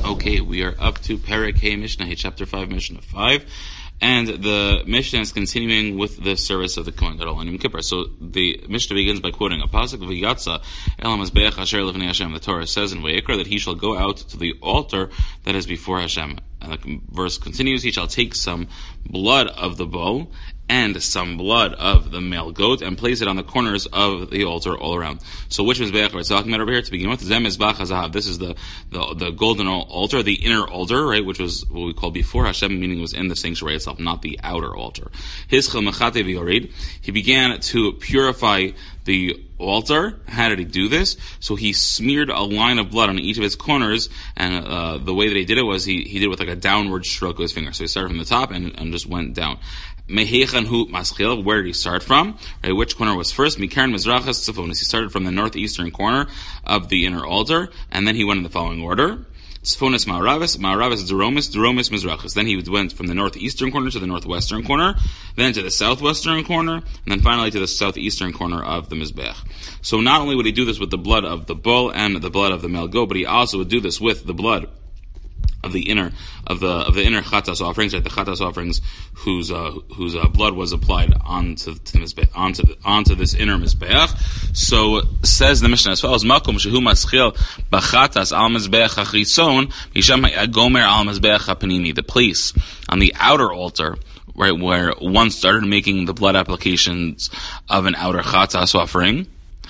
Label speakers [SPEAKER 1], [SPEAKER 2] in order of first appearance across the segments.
[SPEAKER 1] Okay, we are up to Perek Hey Mishnah, chapter 5, Mishnah 5. And the Mishnah is continuing with the service of the Kohen Gadol on Yom Kippur. So the Mishnah begins by quoting a pasuk, V'yatza el hamazbeach asher lefnei Hashem. The Torah says in Vayikra that he shall go out to the altar that is before Hashem. And the verse continues, he shall take some blood of the bull and some blood of the male goat and place it on the corners of the altar all around. So which Mizbeach we're talking about over here to begin with? Zem Mizbach HaZahav. This is the golden altar, the inner altar, right, which was what we call before Hashem, meaning it was in the sanctuary itself, not the outer altar. Hizchel Mechate V'Yorid. He began to purify the altar. How did he do this? So he smeared a line of blood on each of its corners, and the way that he did it was he did it with like a downward stroke of his finger. So he started from the top and just went down. Mehechanhu Maschil, where did he start from? Right, which corner was first? Mikaran Mizrachas Tzifonis. He started from the northeastern corner of the inner altar, and then he went in the following order. Tzifonis Ma'aravis, Ma'aravis Duromis, Duromis Mizrachas. Then he went from the northeastern corner to the northwestern corner, then to the southwestern corner, and then finally to the southeastern corner of the Mizbech. So not only would he do this with the blood of the bull and the blood of the male goat, but he also would do this with the blood of the inner chatas offerings, right? The chatas offerings whose blood was applied onto this inner mizbeach. So says the Mishnah as follows: Makom shehu maschil b'chatas al mizbeach hachison misham gomer al mizbeach hapanini. The place on the outer altar, right, where one started making the blood applications of an outer chatas offering,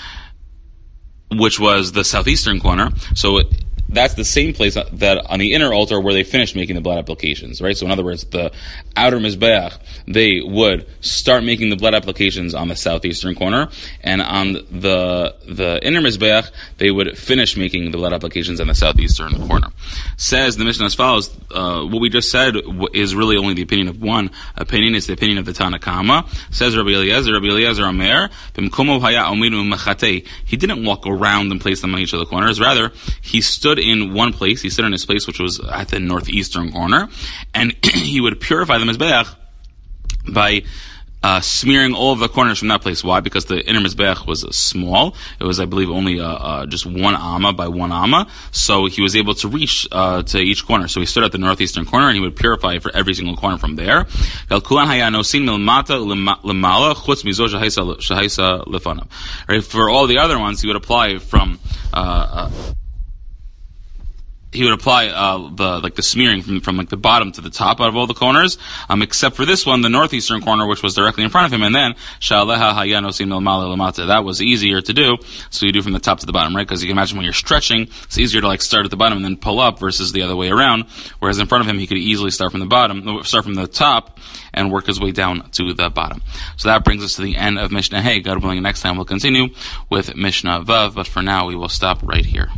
[SPEAKER 1] which was the southeastern corner. So that's the same place that on the inner altar where they finished making the blood applications, right? So in other words, the outer Mizbeach, they would start making the blood applications on the southeastern corner, and on the inner Mizbeach, they would finish making the blood applications on the southeastern corner. Says the Mishnah as follows, what we just said is really only the opinion of one opinion. It's the opinion of the Tanna Kama. Says Rabbi Eliezer Omer, B'mkomo haya omiru mechatei. He didn't walk around and place them on each of the corners. Rather, he stood in one place. He stood in his place, which was at the northeastern corner, and he would purify the Mizbeach by smearing all of the corners from that place. Why? Because the inner Mizbeach was small. It was, I believe, only just 1 amma by 1 amma. So he was able to reach to each corner. So he stood at the northeastern corner and he would purify for every single corner from there. Right, for all the other ones, he would apply from the smearing from like the bottom to the top out of all the corners, except for this one, the northeastern corner, which was directly in front of him, and then that was easier to do, so you do from the top to the bottom, right? Because you can imagine when you're stretching, it's easier to like start at the bottom and then pull up versus the other way around, whereas in front of him, he could easily start from the top and work his way down to the bottom. So that brings us to the end of Mishnah Hey. God willing, next time we'll continue with Mishnah Vav, but for now we will stop right here.